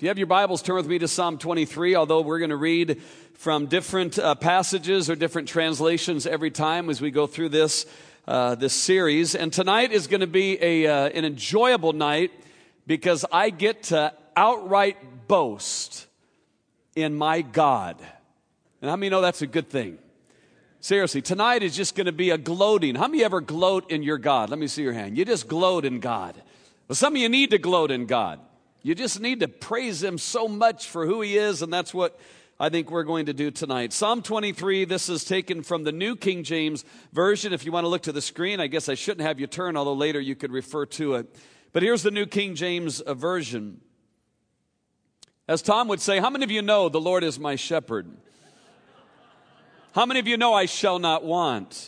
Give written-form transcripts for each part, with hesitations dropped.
If you have your Bibles, turn with me to Psalm 23, although we're going to read from different passages or different translations every time as we go through this series. And tonight is going to be an enjoyable night because I get to outright boast in my God. And how many know that's a good thing? Seriously, tonight is just going to be a gloating. How many ever gloat in your God? Let me see your hand. You just gloat in God. Well, some of you need to gloat in God. You just need to praise Him so much for who He is, and that's what I think we're going to do tonight. Psalm 23, this is taken from the New King James Version. If you want to look to the screen, I guess I shouldn't have you turn, although later you could refer to it. But here's the New King James Version. As Tom would say, how many of you know the Lord is my shepherd? How many of you know I shall not want?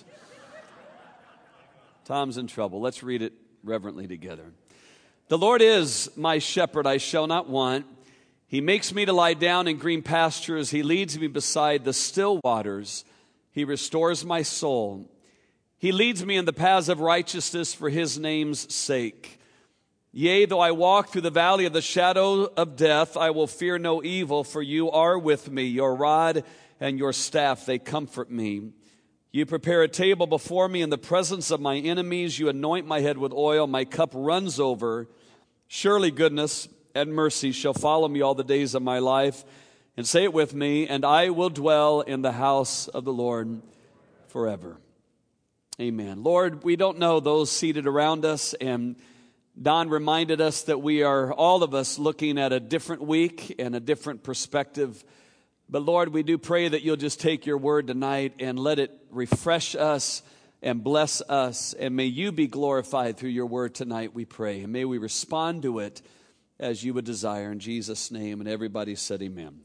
Tom's in trouble. Let's read it reverently together. The Lord is my shepherd, I shall not want. He makes me to lie down in green pastures. He leads me beside the still waters. He restores my soul. He leads me in the paths of righteousness for His name's sake. Yea, though I walk through the valley of the shadow of death, I will fear no evil, for You are with me. Your rod and Your staff, they comfort me. You prepare a table before me in the presence of my enemies. You anoint my head with oil. My cup runs over. Surely goodness and mercy shall follow me all the days of my life. And say it with me, and I will dwell in the house of the Lord forever. Amen. Lord, we don't know those seated around us, and Don reminded us that we are, all of us, looking at a different week and a different perspective. But Lord, we do pray that You'll just take Your word tonight and let it refresh us and bless us. And may You be glorified through Your word tonight, we pray. And may we respond to it as You would desire in Jesus' name. And everybody said amen.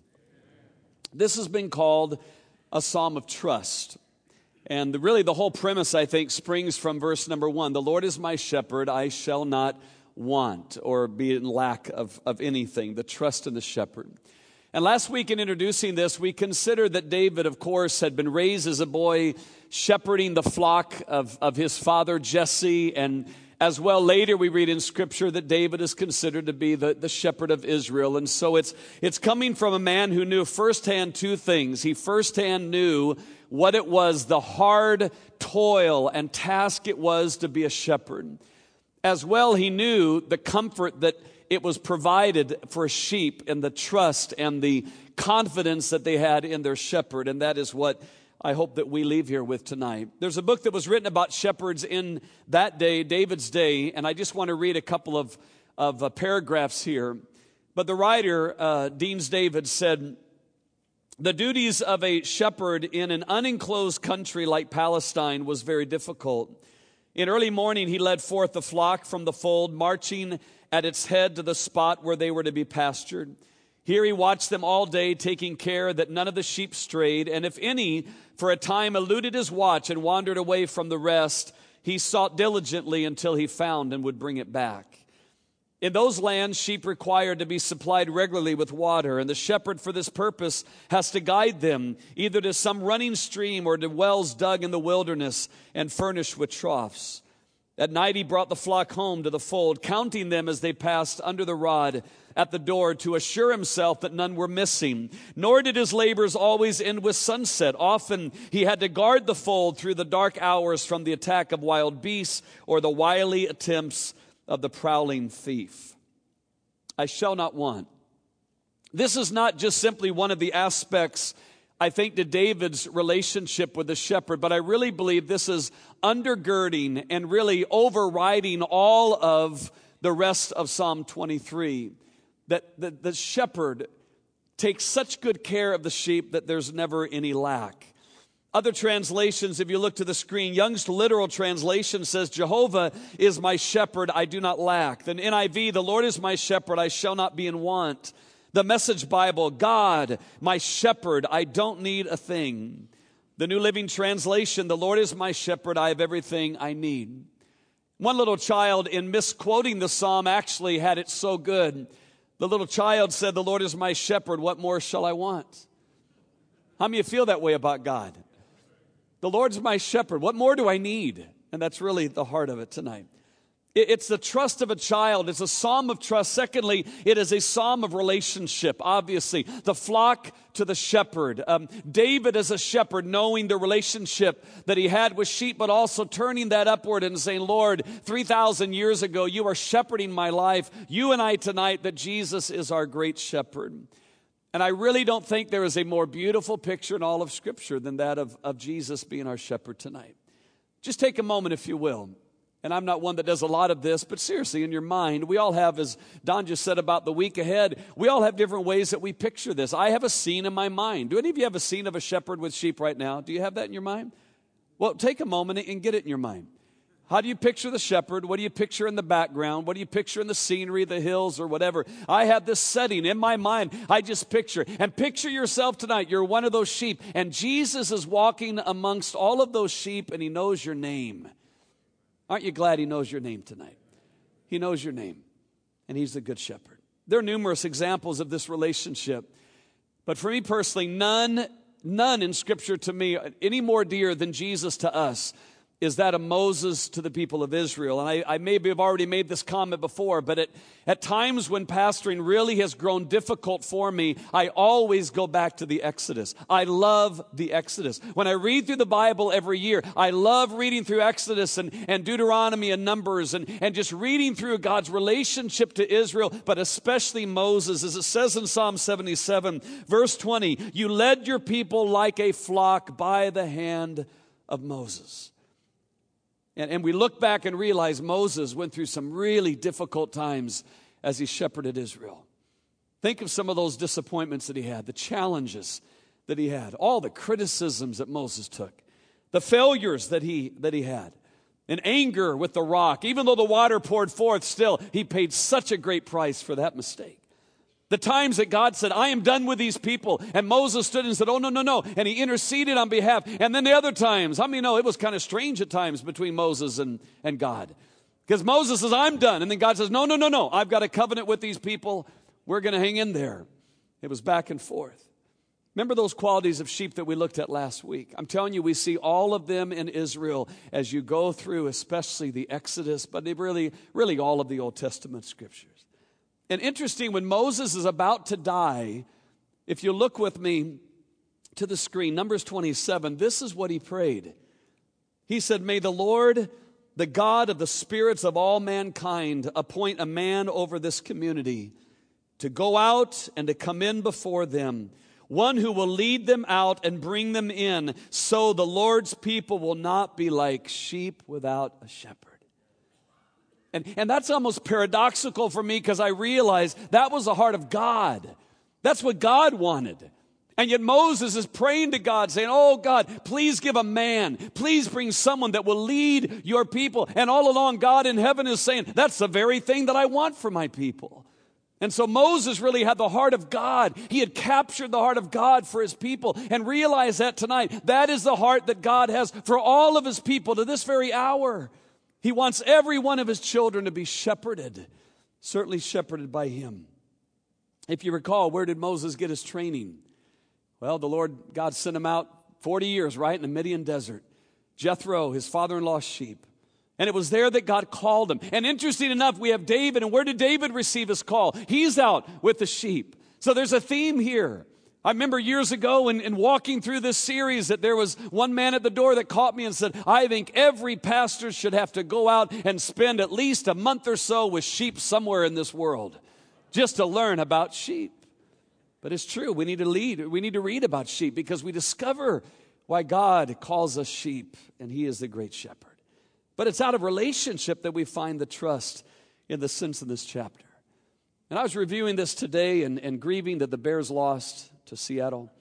This has been called a psalm of trust. And really the whole premise, I think, springs from verse number 1. The Lord is my shepherd, I shall not want or be in lack of anything. The trust in the shepherd. And last week in introducing this, we considered that David, of course, had been raised as a boy shepherding the flock of his father Jesse. And as well later we read in Scripture that David is considered to be the shepherd of Israel. And so it's coming from a man who knew firsthand two things. He firsthand knew what it was, the hard toil and task it was to be a shepherd. As well, he knew the comfort that it was provided for sheep and the trust and the confidence that they had in their shepherd. And that is what I hope that we leave here with tonight. There's a book that was written about shepherds in that day, David's day, and I just want to read a couple of paragraphs here. But the writer, Deans David, said, the duties of a shepherd in an unenclosed country like Palestine was very difficult. In early morning, he led forth the flock from the fold, marching at its head to the spot where they were to be pastured. Here he watched them all day, taking care that none of the sheep strayed. And if any, for a time eluded his watch and wandered away from the rest, he sought diligently until he found and would bring it back. In those lands, sheep required to be supplied regularly with water, and the shepherd for this purpose has to guide them either to some running stream or to wells dug in the wilderness and furnished with troughs. At night he brought the flock home to the fold, counting them as they passed under the rod at the door to assure himself that none were missing. Nor did his labors always end with sunset. Often he had to guard the fold through the dark hours from the attack of wild beasts or the wily attempts of the prowling thief. I shall not want. This is not just simply one of the aspects, I think, to David's relationship with the shepherd, but I really believe this is undergirding and really overriding all of the rest of Psalm 23. That the shepherd takes such good care of the sheep that there's never any lack. Other translations, if you look to the screen, Young's literal translation says, Jehovah is my shepherd, I do not lack. Then NIV, the Lord is my shepherd, I shall not be in want. The Message Bible, God, my shepherd, I don't need a thing. The New Living Translation, the Lord is my shepherd, I have everything I need. One little child, in misquoting the psalm, actually had it so good. The little child said, the Lord is my shepherd, what more shall I want? How many of you feel that way about God? The Lord's my shepherd, what more do I need? And that's really the heart of it tonight. It's the trust of a child. It's a psalm of trust. Secondly, it is a psalm of relationship, obviously. The flock to the shepherd. David as a shepherd, knowing the relationship that he had with sheep, but also turning that upward and saying, Lord, 3,000 years ago, you are shepherding my life. You and I tonight, that Jesus is our great shepherd. And I really don't think there is a more beautiful picture in all of Scripture than that of Jesus being our shepherd tonight. Just take a moment, if you will. And I'm not one that does a lot of this, but seriously, in your mind, we all have, as Don just said about the week ahead, we all have different ways that we picture this. I have a scene in my mind. Do any of you have a scene of a shepherd with sheep right now? Do you have that in your mind? Well, take a moment and get it in your mind. How do you picture the shepherd? What do you picture in the background? What do you picture in the scenery, the hills, or whatever? I have this setting in my mind. I just picture. And picture yourself tonight. You're one of those sheep. And Jesus is walking amongst all of those sheep, and he knows your name. Aren't you glad he knows your name tonight? He knows your name, and he's the good shepherd. There are numerous examples of this relationship. But for me personally, none in Scripture to me any more dear than Jesus to us is that of Moses to the people of Israel. And I maybe have already made this comment before, but at times when pastoring really has grown difficult for me, I always go back to the Exodus. I love the Exodus. When I read through the Bible every year, I love reading through Exodus and Deuteronomy and Numbers and just reading through God's relationship to Israel, but especially Moses. As it says in Psalm 77, verse 20, you led your people like a flock by the hand of Moses. And we look back and realize Moses went through some really difficult times as he shepherded Israel. Think of some of those disappointments that he had, the challenges that he had, all the criticisms that Moses took, the failures that he had, and anger with the rock. Even though the water poured forth, still, he paid such a great price for that mistake. The times that God said, I am done with these people. And Moses stood and said, oh, no. And he interceded on behalf. And then the other times, how many know it was kind of strange at times between Moses and God? Because Moses says, I'm done. And then God says, no. I've got a covenant with these people. We're going to hang in there. It was back and forth. Remember those qualities of sheep that we looked at last week? I'm telling you, we see all of them in Israel as you go through, especially the Exodus, but they really all of the Old Testament Scriptures. And interesting, when Moses is about to die, if you look with me to the screen, Numbers 27, this is what he prayed. He said, may the Lord, the God of the spirits of all mankind, appoint a man over this community to go out and to come in before them, one who will lead them out and bring them in, so the Lord's people will not be like sheep without a shepherd. And that's almost paradoxical for me, because I realize that was the heart of God. That's what God wanted. And yet Moses is praying to God, saying, oh God, please give a man. Please bring someone that will lead your people. And all along, God in heaven is saying, that's the very thing that I want for my people. And so Moses really had the heart of God. He had captured the heart of God for his people. And realize that tonight, that is the heart that God has for all of his people to this very hour. He wants every one of his children to be shepherded, certainly shepherded by him. If you recall, where did Moses get his training? Well, the Lord God sent him out 40 years, right, in the Midian desert. Jethro, his father-in-law's sheep. And it was there that God called him. And interesting enough, we have David. And where did David receive his call? He's out with the sheep. So there's a theme here. I remember years ago in walking through this series that there was one man at the door that caught me and said, I think every pastor should have to go out and spend at least a month or so with sheep somewhere in this world just to learn about sheep. But it's true. We need to lead. We need to read about sheep, because we discover why God calls us sheep, and he is the great shepherd. But it's out of relationship that we find the trust in the sense of this chapter. And I was reviewing this today and grieving that the Bears lost to Seattle.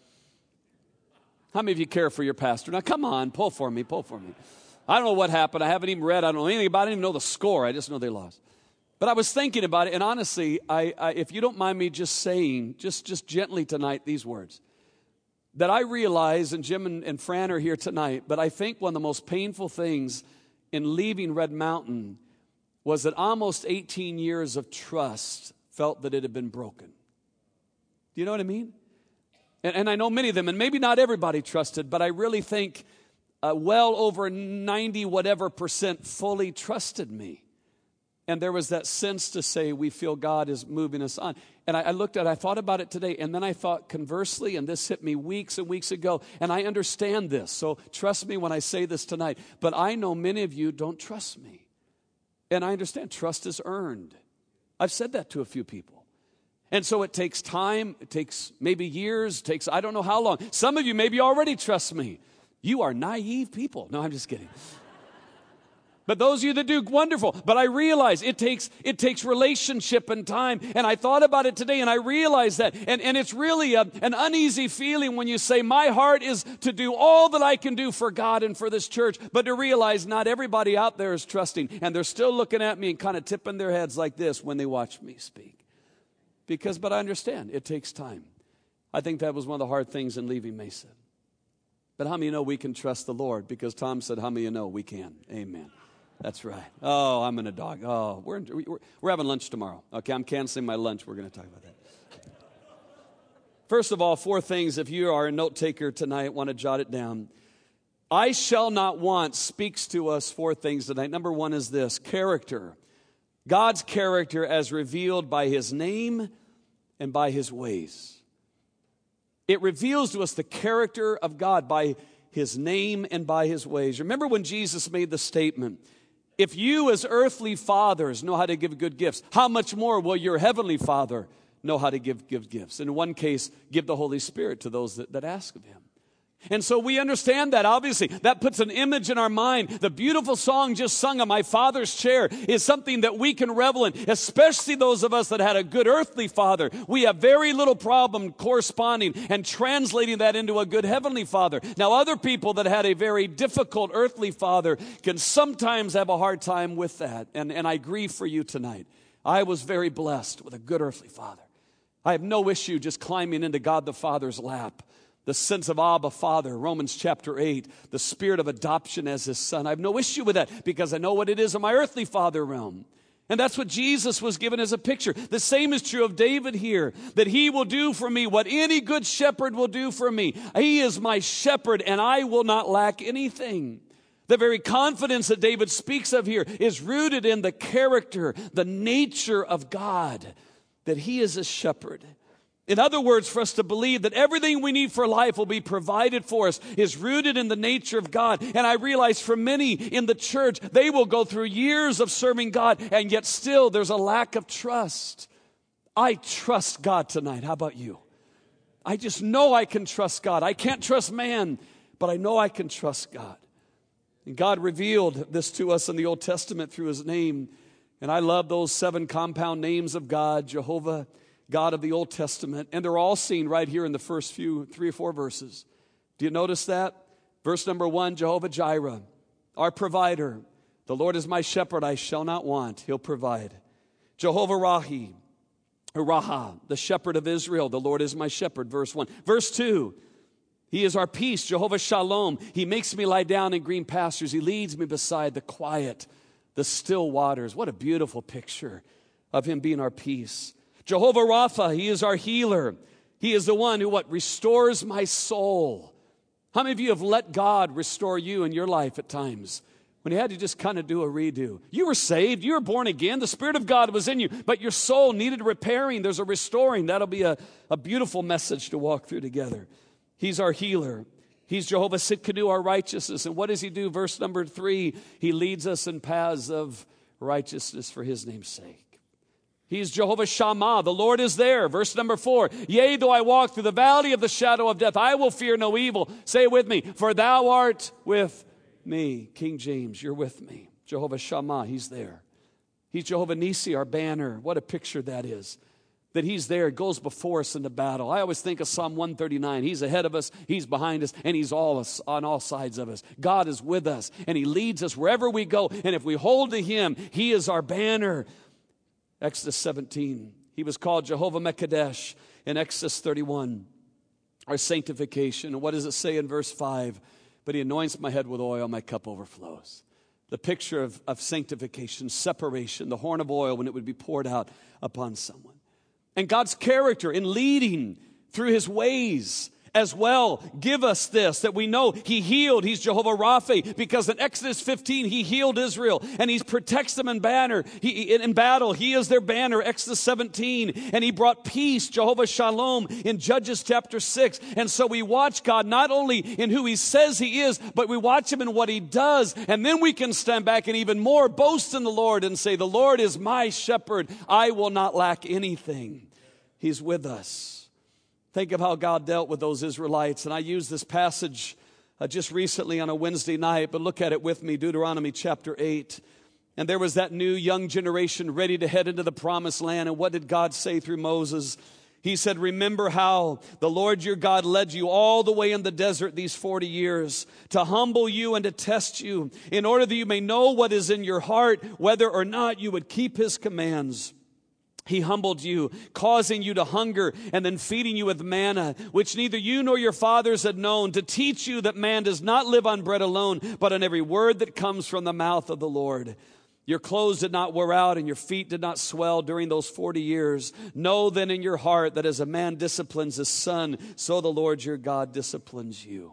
How many of you care for your pastor? Now, come on, pull for me. I don't know what happened. I haven't even read. I don't know anything about it. I don't even know the score. I just know they lost. But I was thinking about it, and honestly, I if you don't mind me just saying, just gently tonight, these words, that I realize, and Jim and Fran are here tonight, but I think one of the most painful things in leaving Red Mountain was that almost 18 years of trust felt that it had been broken. Do you know what I mean? And I know many of them, and maybe not everybody trusted, but I really think well over 90 whatever % fully trusted me. And there was that sense to say we feel God is moving us on. And I looked at it, I thought about it today, and then I thought conversely, and this hit me weeks and weeks ago, and I understand this. So trust me when I say this tonight. But I know many of you don't trust me. And I understand trust is earned. I've said that to a few people. And so it takes time, it takes maybe years, it takes I don't know how long. Some of you maybe already trust me. You are naive people. No, I'm just kidding. But those of you that do, wonderful. But I realize it takes relationship and time. And I thought about it today and I realized that. And it's really an uneasy feeling when you say, my heart is to do all that I can do for God and for this church. But to realize not everybody out there is trusting. And they're still looking at me and kind of tipping their heads like this when they watch me speak. But I understand, it takes time. I think that was one of the hard things in leaving Mesa. But how many of you know we can trust the Lord? Because Tom said, how many of you know we can? Amen. That's right. Oh, I'm in a dog. Oh, we're having lunch tomorrow. Okay, I'm canceling my lunch. We're going to talk about that. First of all, 4 things. If you are a note taker tonight, want to jot it down. I shall not want speaks to us 4 things tonight. Number 1 is this: character. God's character as revealed by His name and by His ways. It reveals to us the character of God by His name and by His ways. Remember when Jesus made the statement, if you as earthly fathers know how to give good gifts, how much more will your heavenly Father know how to give gifts? In one case, give the Holy Spirit to those that ask of Him. And so we understand that, obviously. That puts an image in our mind. The beautiful song just sung on My Father's Chair is something that we can revel in, especially those of us that had a good earthly father. We have very little problem corresponding and translating that into a good heavenly Father. Now, other people that had a very difficult earthly father can sometimes have a hard time with that. And I grieve for you tonight. I was very blessed with a good earthly father. I have no issue just climbing into God the Father's lap. The sense of Abba, Father, Romans chapter 8, the spirit of adoption as His son. I have no issue with that because I know what it is in my earthly father realm. And that's what Jesus was given as a picture. The same is true of David here, that he will do for me what any good shepherd will do for me. He is my shepherd and I will not lack anything. The very confidence that David speaks of here is rooted in the character, the nature of God, that He is a shepherd. In other words, for us to believe that everything we need for life will be provided for us is rooted in the nature of God. And I realize for many in the church, they will go through years of serving God, and yet still there's a lack of trust. I trust God tonight. How about you? I just know I can trust God. I can't trust man, but I know I can trust God. And God revealed this to us in the Old Testament through His name. And I love those 7 compound names of God: Jehovah, God of the Old Testament, and they're all seen right here in the first 3 or 4 verses. Do you notice that? Verse number 1, Jehovah Jireh, our provider. The Lord is my shepherd, I shall not want. He'll provide. Jehovah Raha, the shepherd of Israel. The Lord is my shepherd, verse 1. Verse 2, He is our peace, Jehovah Shalom. He makes me lie down in green pastures. He leads me beside the quiet, the still waters. What a beautiful picture of Him being our peace. Jehovah Rapha, He is our healer. He is the one who restores my soul. How many of you have let God restore you in your life at times when you had to just kind of do a redo? You were saved, you were born again, the Spirit of God was in you, but your soul needed repairing. There's a restoring. That'll be a beautiful message to walk through together. He's our healer. He's Jehovah Tsidkenu, our righteousness. And what does He do? Verse number 3, He leads us in paths of righteousness for His name's sake. He's Jehovah Shammah. The Lord is there. Verse number 4. Yea, though I walk through the valley of the shadow of death, I will fear no evil. Say it with me. For Thou art with me. King James, you're with me. Jehovah Shammah, He's there. He's Jehovah Nisi, our banner. What a picture that is. That He's there, goes before us in the battle. I always think of Psalm 139. He's ahead of us, He's behind us, and He's on all sides of us. God is with us, and He leads us wherever we go. And if we hold to Him, He is our banner. Exodus 17, He was called Jehovah Mekadesh. In Exodus 31, our sanctification. And what does it say in verse 5? But He anoints my head with oil, my cup overflows. The picture of sanctification, separation, the horn of oil when it would be poured out upon someone. And God's character in leading through His ways. as well. Give us this, that we know He healed. He's Jehovah Rapha, because in Exodus 15, He healed Israel, and He protects them in battle. He is their banner, Exodus 17, and He brought peace, Jehovah Shalom, in Judges chapter 6. And so we watch God not only in who He says He is, but we watch Him in what He does, and then we can stand back and even more boast in the Lord and say, the Lord is my shepherd. I will not lack anything. He's with us. Think of how God dealt with those Israelites. And I used this passage just recently on a Wednesday night, but look at it with me, Deuteronomy chapter 8. And there was that new young generation ready to head into the promised land. And what did God say through Moses? He said, remember how the Lord your God led you all the way in the desert these 40 years to humble you and to test you, in order that you may know what is in your heart, whether or not you would keep His commands. He humbled you, causing you to hunger, and then feeding you with manna, which neither you nor your fathers had known, to teach you that man does not live on bread alone, but on every word that comes from the mouth of the Lord. Your clothes did not wear out, and your feet did not swell during those 40 years. Know then in your heart that as a man disciplines his son, so the Lord your God disciplines you.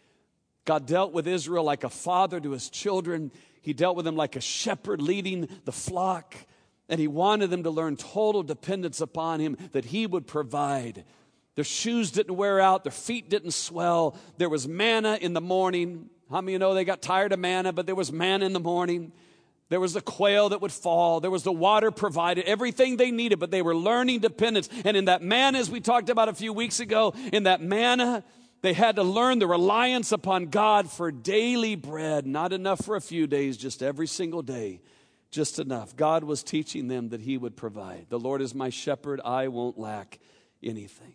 God dealt with Israel like a father to his children. He dealt with them like a shepherd leading the flock. And He wanted them to learn total dependence upon Him, that He would provide. Their shoes didn't wear out. Their feet didn't swell. There was manna in the morning. How many of you know they got tired of manna, but there was manna in the morning. There was the quail that would fall. There was the water provided, everything they needed, but they were learning dependence. And in that manna, as we talked about a few weeks ago, in that manna, they had to learn the reliance upon God for daily bread. Not enough for a few days, just every single day. Just enough. God was teaching them that He would provide. The Lord is my shepherd, I won't lack anything.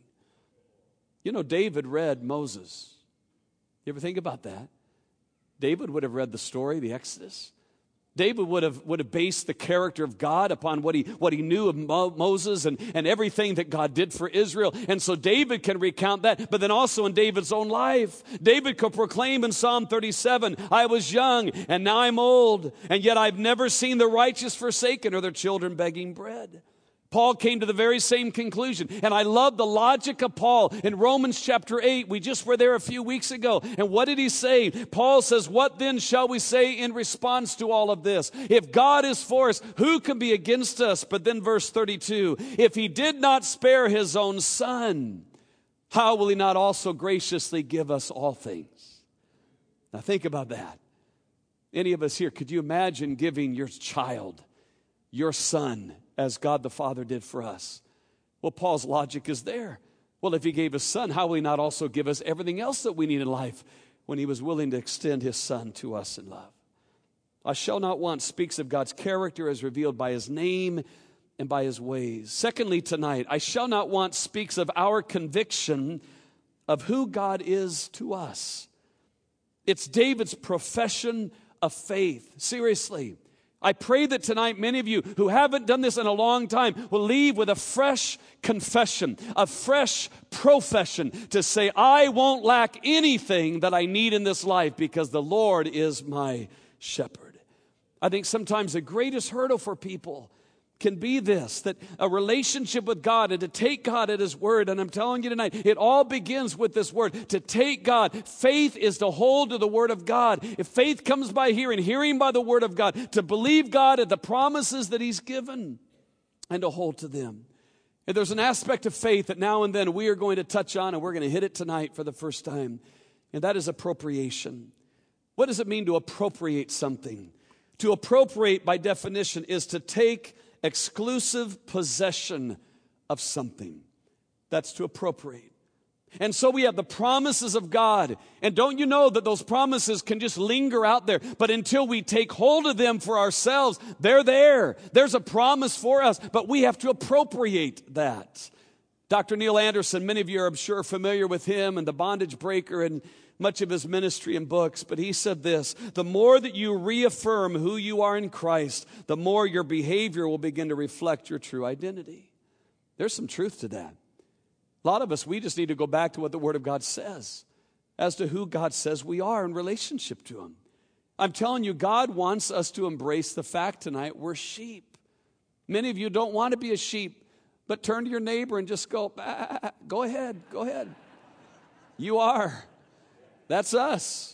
You know, David read Moses. You ever think about that? David would have read the story, the Exodus. David would have based the character of God upon what he knew of Moses and everything that God did for Israel. And so David can recount that, but then also in David's own life. David could proclaim in Psalm 37, I was young and now I'm old, and yet I've never seen the righteous forsaken or their children begging bread. Paul came to the very same conclusion. And I love the logic of Paul in Romans chapter 8. We just were there a few weeks ago. And what did he say? Paul says, what then shall we say in response to all of this? If God is for us, who can be against us? But then verse 32, if He did not spare His own Son, how will He not also graciously give us all things? Now think about that. Any of us here, could you imagine giving your child, your son, as God the Father did for us? Well, Paul's logic is there. Well, if He gave His Son, how will He not also give us everything else that we need in life when He was willing to extend His Son to us in love? I shall not want speaks of God's character as revealed by His name and by His ways. Secondly, tonight, I shall not want speaks of our conviction of who God is to us. It's David's profession of faith. Seriously. I pray that tonight many of you who haven't done this in a long time will leave with a fresh confession, a fresh profession to say, I won't lack anything that I need in this life because the Lord is my shepherd. I think sometimes the greatest hurdle for people can be this, that a relationship with God and to take God at His word. And I'm telling you tonight, it all begins with this word, to take God. Faith is to hold to the word of God. If faith comes by hearing, hearing by the word of God, to believe God at the promises that He's given and to hold to them. And there's an aspect of faith that now and then we are going to touch on, and we're going to hit it tonight for the first time. And that is appropriation. What does it mean to appropriate something? To appropriate, by definition, is to take exclusive possession of something. That's to appropriate. And so we have the promises of God. And don't you know that those promises can just linger out there? But until we take hold of them for ourselves, they're there. There's a promise for us, but we have to appropriate that. Dr. Neil Anderson, many of you are, I'm sure, familiar with him and the bondage breaker and much of his ministry and books, but he said this, the more that you reaffirm who you are in Christ, the more your behavior will begin to reflect your true identity. There's some truth to that. A lot of us, we just need to go back to what the Word of God says as to who God says we are in relationship to Him. I'm telling you, God wants us to embrace the fact tonight we're sheep. Many of you don't want to be a sheep, but turn to your neighbor and just go, go ahead. You are. That's us.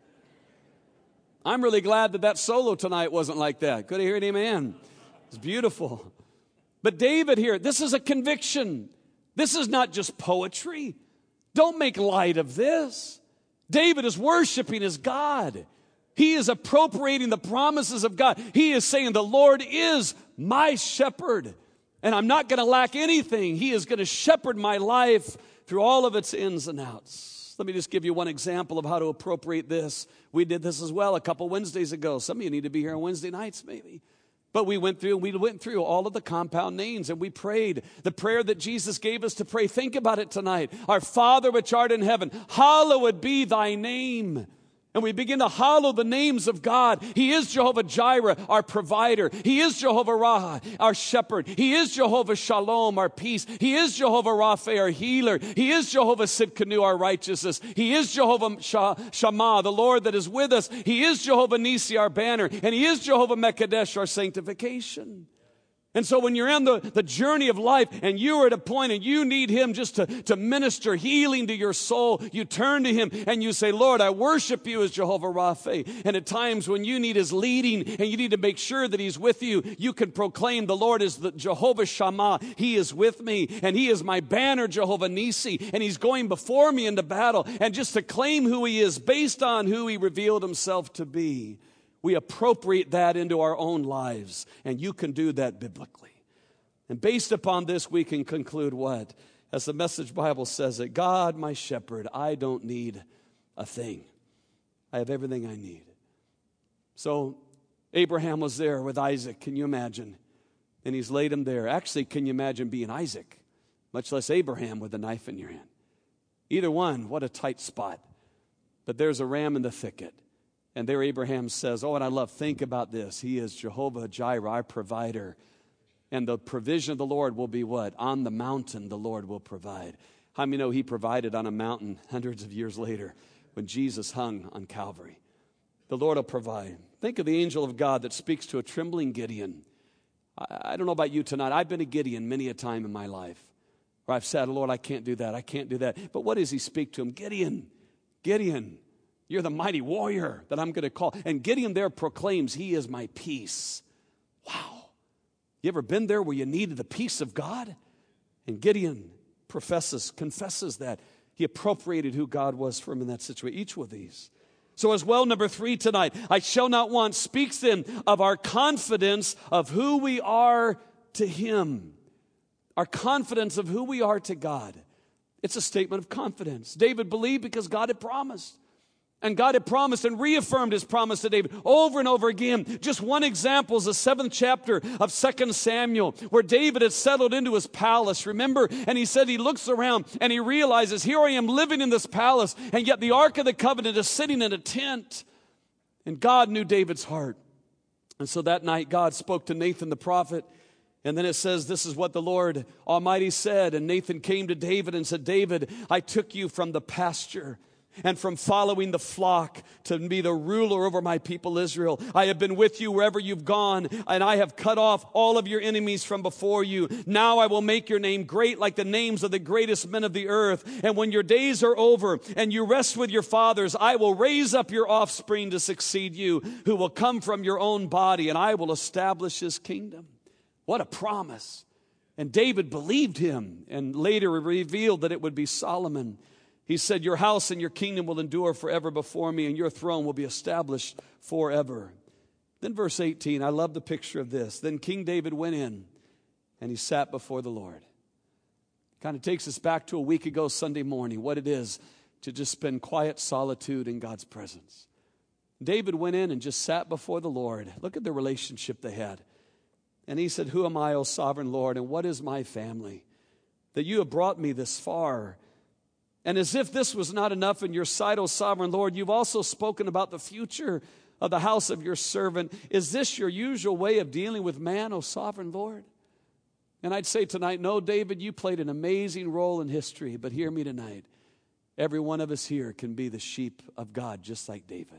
I'm really glad that solo tonight wasn't like that. Could I hear an amen? It's beautiful. But David here, this is a conviction. This is not just poetry. Don't make light of this. David is worshiping his God. He is appropriating the promises of God. He is saying, the Lord is my shepherd, and I'm not going to lack anything. He is going to shepherd my life through all of its ins and outs. Let me just give you one example of how to appropriate this. We did this as well a couple Wednesdays ago. Some of you need to be here on Wednesday nights maybe. But we went through all of the compound names, and we prayed the prayer that Jesus gave us to pray. Think about it tonight. Our Father which art in heaven, hallowed be thy name. And we begin to hallow the names of God. He is Jehovah Jireh, our provider. He is Jehovah Raha, our shepherd. He is Jehovah Shalom, our peace. He is Jehovah Rapha, our healer. He is Jehovah Sidkenu, our righteousness. He is Jehovah Shammah, the Lord that is with us. He is Jehovah Nisi, our banner. And He is Jehovah Mekadesh, our sanctification. And so when you're on the journey of life and you're at a point and you need Him just to minister healing to your soul, you turn to Him and you say, Lord, I worship You as Jehovah Rapha. And at times when you need His leading and you need to make sure that He's with you, you can proclaim the Lord is the Jehovah Shammah. He is with me, and He is my banner, Jehovah Nisi, and He's going before me into battle. And just to claim who He is based on who He revealed Himself to be. We appropriate that into our own lives, and you can do that biblically. And based upon this, we can conclude what? As the Message Bible says it, God, my shepherd, I don't need a thing. I have everything I need. So Abraham was there with Isaac, can you imagine? And he's laid him there. Actually, can you imagine being Isaac, much less Abraham with a knife in your hand? Either one, what a tight spot. But there's a ram in the thicket. And there Abraham says, oh, and I love, think about this. He is Jehovah Jireh, our provider. And the provision of the Lord will be what? On the mountain, the Lord will provide. How many know He provided on a mountain hundreds of years later when Jesus hung on Calvary? The Lord will provide. Think of the angel of God that speaks to a trembling Gideon. I don't know about you tonight. I've been a Gideon many a time in my life where I've said, Lord, I can't do that. I can't do that. But what does He speak to him? Gideon, Gideon. You're the mighty warrior that I'm going to call. And Gideon there proclaims, He is my peace. Wow. You ever been there where you needed the peace of God? And Gideon confesses that. He appropriated who God was for him in that situation. Each of these. So as well, number 3 tonight, I shall not want, speaks then of our confidence of who we are to Him. Our confidence of who we are to God. It's a statement of confidence. David believed because God had promised. And God had promised and reaffirmed His promise to David over and over again. Just one example is the 7th chapter of 2 Samuel, where David had settled into his palace, remember? And he said he looks around and he realizes, here I am living in this palace, and yet the Ark of the Covenant is sitting in a tent. And God knew David's heart. And so that night God spoke to Nathan the prophet. And then it says, this is what the Lord Almighty said. And Nathan came to David and said, David, I took you from the pasture and from following the flock to be the ruler over my people Israel. I have been with you wherever you've gone, and I have cut off all of your enemies from before you. Now I will make your name great like the names of the greatest men of the earth. And when your days are over and you rest with your fathers, I will raise up your offspring to succeed you, who will come from your own body, and I will establish His kingdom. What a promise. And David believed him, and later revealed that it would be Solomon. He said, your house and your kingdom will endure forever before me, and your throne will be established forever. Then verse 18, I love the picture of this. Then King David went in, and he sat before the Lord. Kind of takes us back to a week ago Sunday morning, what it is to just spend quiet solitude in God's presence. David went in and just sat before the Lord. Look at the relationship they had. And he said, who am I, O sovereign Lord, and what is my family, that you have brought me this far? And as if this was not enough in your sight, O sovereign Lord, you've also spoken about the future of the house of your servant. Is this your usual way of dealing with man, O sovereign Lord? And I'd say tonight, no, David, you played an amazing role in history, but hear me tonight. Every one of us here can be the sheep of God, just like David.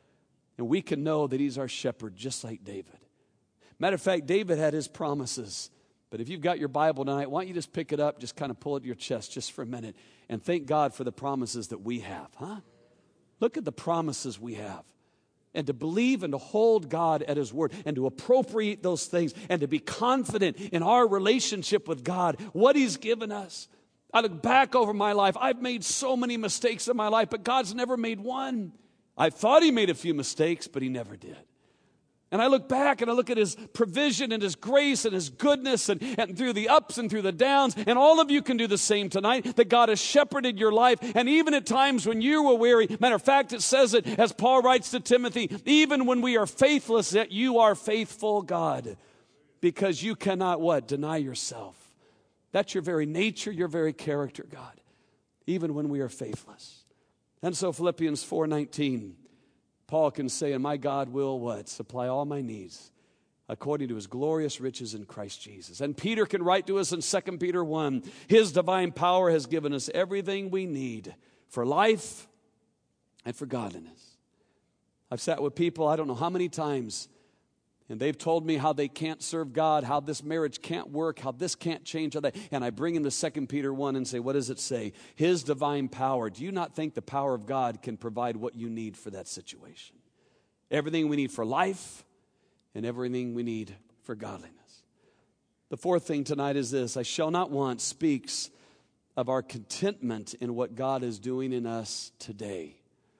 And we can know that He's our shepherd, just like David. Matter of fact, David had his promises. But if you've got your Bible tonight, why don't you just pick it up, just kind of pull it to your chest just for a minute, and thank God for the promises that we have, huh? Look at the promises we have. And to believe and to hold God at His word and to appropriate those things and to be confident in our relationship with God, what He's given us. I look back over my life. I've made so many mistakes in my life, but God's never made one. I thought He made a few mistakes, but He never did. And I look back and I look at His provision and His grace and His goodness and through the ups and through the downs. And all of you can do the same tonight, that God has shepherded your life. And even at times when you were weary, matter of fact, it says it as Paul writes to Timothy, even when we are faithless, yet you are faithful, God. Because you cannot what? Deny yourself. That's your very nature, your very character, God. Even when we are faithless. And so Philippians 4:19. Paul can say, and my God will what? Supply all my needs according to His glorious riches in Christ Jesus. And Peter can write to us in 2 Peter 1, His divine power has given us everything we need for life and for godliness. I've sat with people, I don't know how many times, and they've told me how they can't serve God, how this marriage can't work, how this can't change. And I bring them to 2 Peter 1 and say, what does it say? His divine power. Do you not think the power of God can provide what you need for that situation? Everything we need for life and everything we need for godliness. The fourth thing tonight is this. I shall not want speaks of our contentment in what God is doing in us today.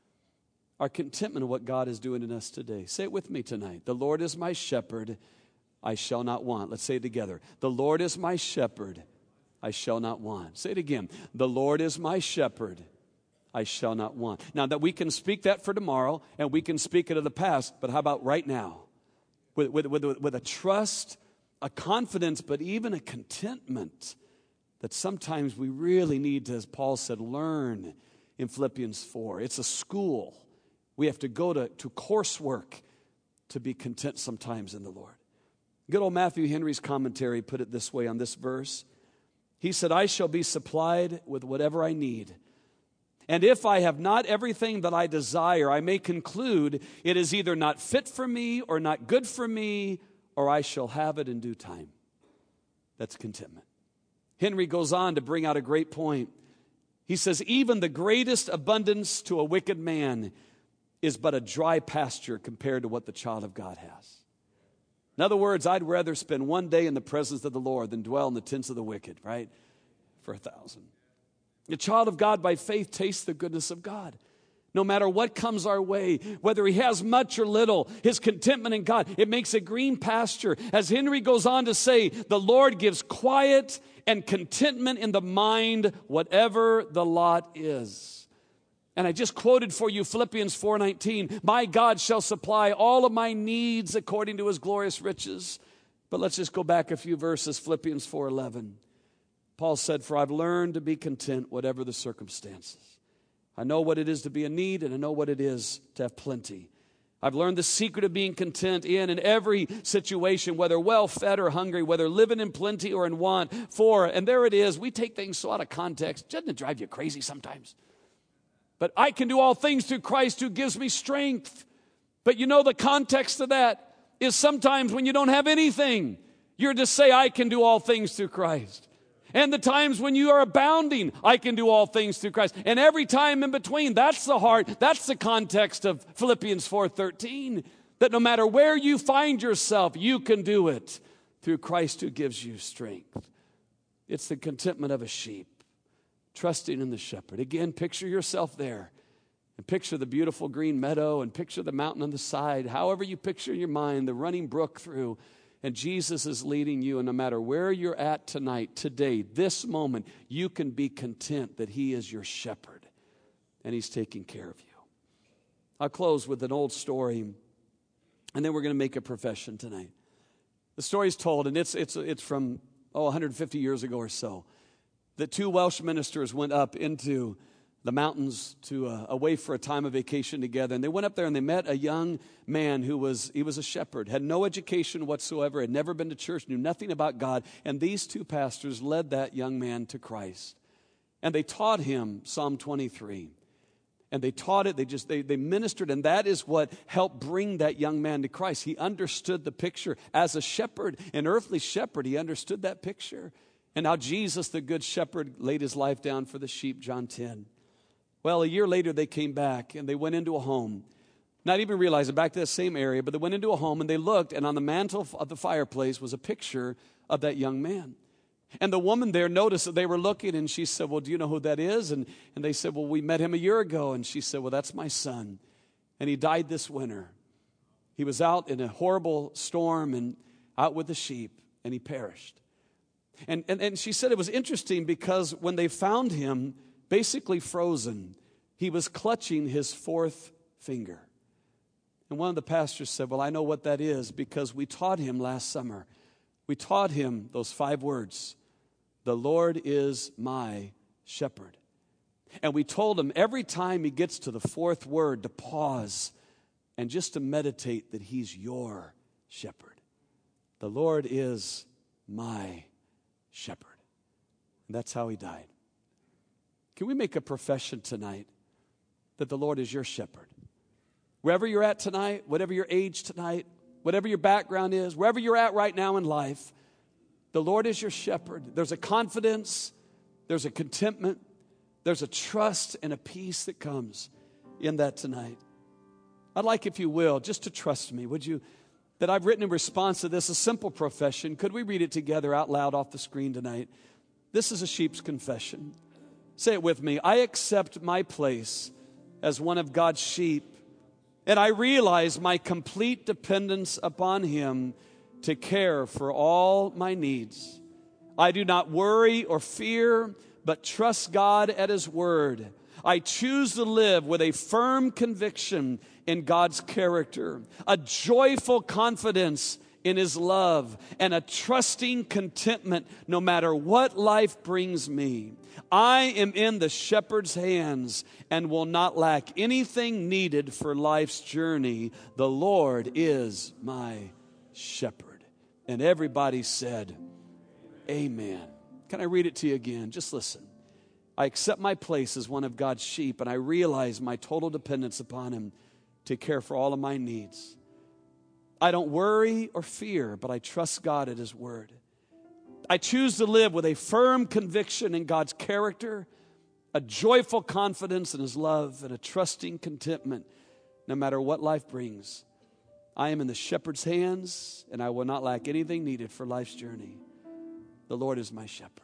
Our contentment in what God is doing in us today. Say it with me tonight. The Lord is my shepherd, I shall not want. Let's say it together. The Lord is my shepherd, I shall not want. Say it again. The Lord is my shepherd, I shall not want. Now that we can speak that for tomorrow and we can speak it of the past, but how about right now? With a trust, a confidence, but even a contentment that sometimes we really need to, as Paul said, learn in Philippians 4. It's a school. We have to go to coursework to be content sometimes in the Lord. Good old Matthew Henry's commentary put it this way on this verse. He said, I shall be supplied with whatever I need. And if I have not everything that I desire, I may conclude it is either not fit for me or not good for me, or I shall have it in due time. That's contentment. Henry goes on to bring out a great point. He says, even the greatest abundance to a wicked man is but a dry pasture compared to what the child of God has. In other words, I'd rather spend one day in the presence of the Lord than dwell in the tents of the wicked, right? For 1,000. The child of God by faith tastes the goodness of God. No matter what comes our way, whether he has much or little, his contentment in God, it makes a green pasture. As Henry goes on to say, the Lord gives quiet and contentment in the mind, whatever the lot is. And I just quoted for you Philippians 4:19. My God shall supply all of my needs according to His glorious riches. But let's just go back a few verses, Philippians 4:11. Paul said, for I've learned to be content whatever the circumstances. I know what it is to be in need, and I know what it is to have plenty. I've learned the secret of being content in every situation, whether well-fed or hungry, whether living in plenty or in want. And there it is, we take things so out of context. Doesn't it drive you crazy sometimes? But I can do all things through Christ who gives me strength. But you know the context of that is sometimes when you don't have anything, you're to say, I can do all things through Christ. And the times when you are abounding, I can do all things through Christ. And every time in between, that's the heart, that's the context of Philippians 4:13. That no matter where you find yourself, you can do it through Christ who gives you strength. It's the contentment of a sheep. Trusting in the shepherd. Again, picture yourself there. And picture the beautiful green meadow and picture the mountain on the side. However you picture in your mind, the running brook through. And Jesus is leading you. And no matter where you're at tonight, today, this moment, you can be content that He is your shepherd. And He's taking care of you. I'll close with an old story. And then we're going to make a profession tonight. The story's told, and it's from 150 years ago or so. That two Welsh ministers went up into the mountains to away for a time of vacation together. And they went up there and they met a young man he was a shepherd, had no education whatsoever, had never been to church, knew nothing about God. And these two pastors led that young man to Christ. And they taught him Psalm 23. and they taught it. They ministered, and that is what helped bring that young man to Christ. He understood the picture. As a shepherd, an earthly shepherd, he understood that picture. And now Jesus, the good shepherd, laid his life down for the sheep, John 10. Well, a year later, they came back, and they went into a home. Not even realizing, back to that same area, but they went into a home, and they looked, and on the mantle of the fireplace was a picture of that young man. And the woman there noticed that they were looking, and she said, well, do you know who that is? And they said, well, we met him a year ago. And she said, well, that's my son. And he died this winter. He was out in a horrible storm and out with the sheep, and he perished. And she said it was interesting because when they found him, basically frozen, he was clutching his fourth finger. And one of the pastors said, well, I know what that is because we taught him last summer. We taught him those 5 words, the Lord is my shepherd. And we told him every time he gets to the 4th word to pause and just to meditate that he's your shepherd. The Lord is my shepherd. And that's how he died. Can we make a profession tonight that the Lord is your shepherd? Wherever you're at tonight, whatever your age tonight, whatever your background is, wherever you're at right now in life, the Lord is your shepherd. There's a confidence, there's a contentment, there's a trust and a peace that comes in that tonight. I'd like, if you will, just to trust me, would you, that I've written in response to this, a simple profession. Could we read it together out loud off the screen tonight? This is a sheep's confession. Say it with me. I accept my place as one of God's sheep, and I realize my complete dependence upon Him to care for all my needs. I do not worry or fear, but trust God at His word. I choose to live with a firm conviction in God's character, a joyful confidence in His love, and a trusting contentment no matter what life brings me. I am in the shepherd's hands and will not lack anything needed for life's journey. The Lord is my shepherd. And everybody said, amen. Can I read it to you again? Just listen. I accept my place as one of God's sheep, and I realize my total dependence upon Him to care for all of my needs. I don't worry or fear, but I trust God at His word. I choose to live with a firm conviction in God's character, a joyful confidence in His love, and a trusting contentment no matter what life brings. I am in the shepherd's hands, and I will not lack anything needed for life's journey. The Lord is my shepherd.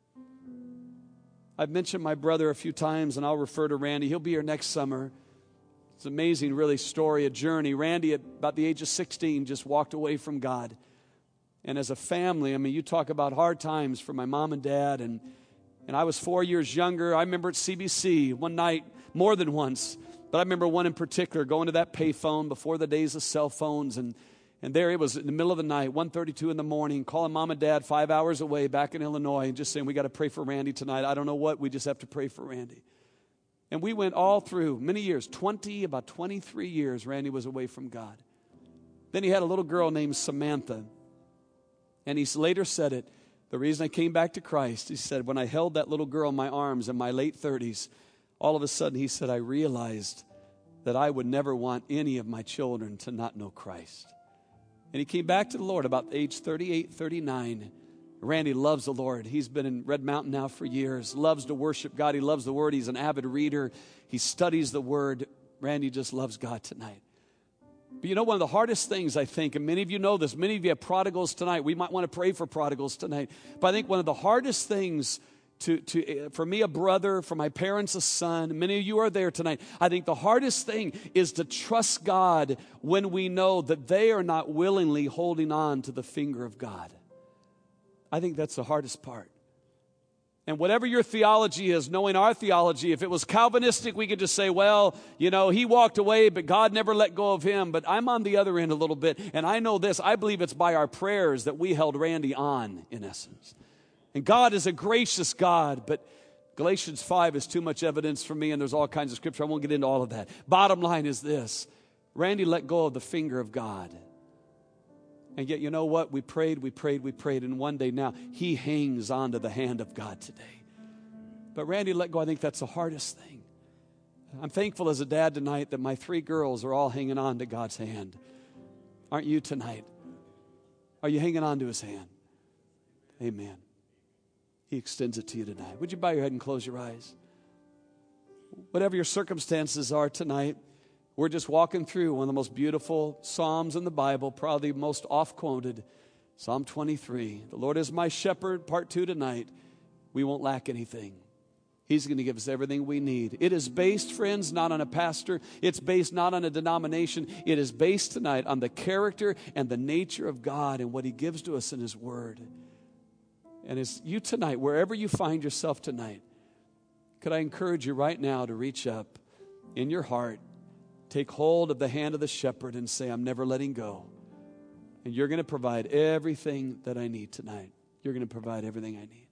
I've mentioned my brother a few times, and I'll refer to Randy. He'll be here next summer. It's an amazing, really, story, a journey. Randy, at about the age of 16, just walked away from God. And as a family, I mean, you talk about hard times for my mom and dad. And I was 4 years younger. I remember at CBC one night, more than once, but I remember one in particular, going to that payphone before the days of cell phones. And there it was in the middle of the night, 1:32 in the morning, calling mom and dad 5 hours away back in Illinois and just saying, we got to pray for Randy tonight. I don't know what, we just have to pray for Randy. And we went all through many years, about 23 years, Randy was away from God. Then he had a little girl named Samantha. And he later said it, the reason I came back to Christ, he said, when I held that little girl in my arms in my late 30s, all of a sudden he said, I realized that I would never want any of my children to not know Christ. And he came back to the Lord about age 38, 39. Randy loves the Lord. He's been in Red Mountain now for years, loves to worship God. He loves the Word. He's an avid reader. He studies the Word. Randy just loves God tonight. But you know, one of the hardest things, I think, and many of you know this, many of you have prodigals tonight. We might want to pray for prodigals tonight. But I think one of the hardest things for me, a brother, for my parents, a son, many of you are there tonight. I think the hardest thing is to trust God when we know that they are not willingly holding on to the finger of God. I think that's the hardest part. And whatever your theology is, knowing our theology, if it was Calvinistic, we could just say, well, you know, he walked away, but God never let go of him. But I'm on the other end a little bit, and I know this. I believe it's by our prayers that we held Randy on, in essence. And God is a gracious God, but Galatians 5 is too much evidence for me, and there's all kinds of scripture. I won't get into all of that. Bottom line is this. Randy let go of the finger of God. And yet, you know what? We prayed, and one day now, he hangs on to the hand of God today. But Randy let go. I think that's the hardest thing. I'm thankful as a dad tonight that my 3 girls are all hanging on to God's hand. Aren't you tonight? Are you hanging on to his hand? Amen. He extends it to you tonight. Would you bow your head and close your eyes? Whatever your circumstances are tonight, we're just walking through one of the most beautiful Psalms in the Bible, probably most oft-quoted, Psalm 23. The Lord is my shepherd, part 2 tonight. We won't lack anything. He's going to give us everything we need. It is based, friends, not on a pastor. It's based not on a denomination. It is based tonight on the character and the nature of God and what he gives to us in his word. And as you tonight, wherever you find yourself tonight, could I encourage you right now to reach up in your heart, take hold of the hand of the shepherd and say, I'm never letting go. And you're going to provide everything that I need tonight. You're going to provide everything I need.